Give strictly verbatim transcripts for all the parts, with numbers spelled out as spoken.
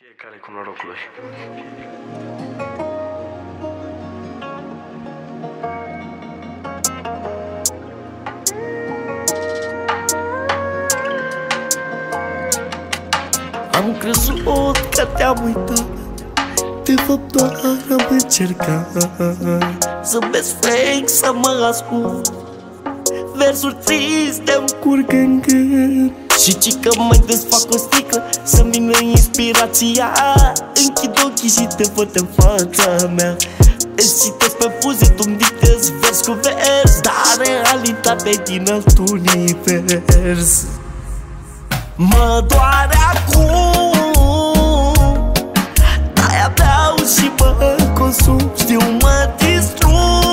Fiecare cu norocul lui. Am crezut că te-am uitat, de fapt doar am încercat. Zâmbesc fake să mă ascult, versuri triste îmi curg în gând. Și ci că mai desfac o sticlă să-mi vină inspirația. Închid ochii și te văd în fața mea. Îți citesc pe fuze, tu-mi dictezi vers cu vers, dar realitatea din alt univers. Mă doare acum, de-aia beau și mă consum. Știu, mă distrug,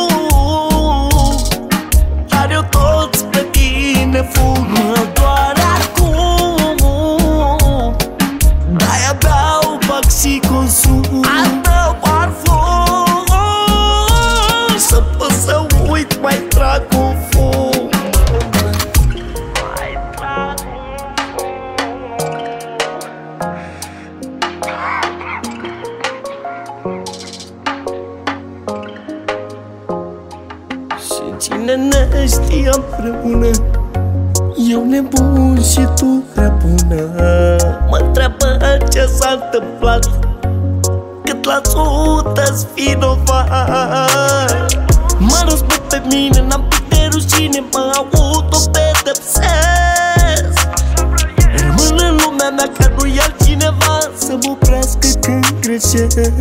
dar eu tot spre tine fug. Mă doare acum, de-aia beau, fac și consum al tău parfum. Să pot să uit, mai trag un fum. Mai trag și cine ne știa împreună, eu nebun și tu prea bună. Mă întreabă ce s-a întâmplat, cât la sută-s vinovat. Mă răspund pe mine, n-am pic de rușine, mă autopedepsesc. Rămân în lumea mea că nu-i altcineva să mă oprească când greșesc.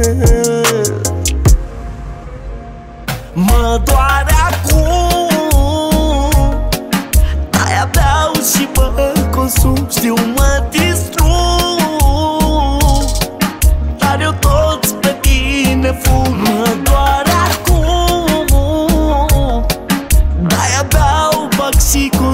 Mă doare acum, de-aia beau și mă consum. Știu, mă distrug, dar eu tot spre tine fug. Mă doare acum, de-aia beau, fac și consum